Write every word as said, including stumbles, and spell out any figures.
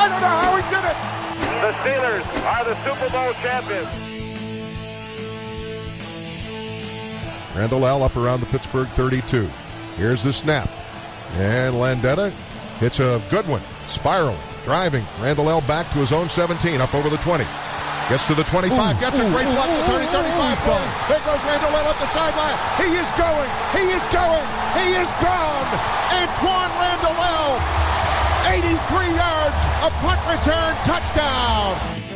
I don't know how he did it. The Steelers are the Super Bowl champions. Randall L. up around the Pittsburgh thirty-two. Here's the snap. And Landeta hits a good one. Spiraling, driving. Randall L. back to his own seventeen, up over the twenty. Gets to the twenty-five, gets a great block, the thirty, thirty-five, forty. There goes Randall L. up the sideline. He is going, he is going, he is gone. Antwaan Randall L. eighty-three yards, a punt return, touchdown.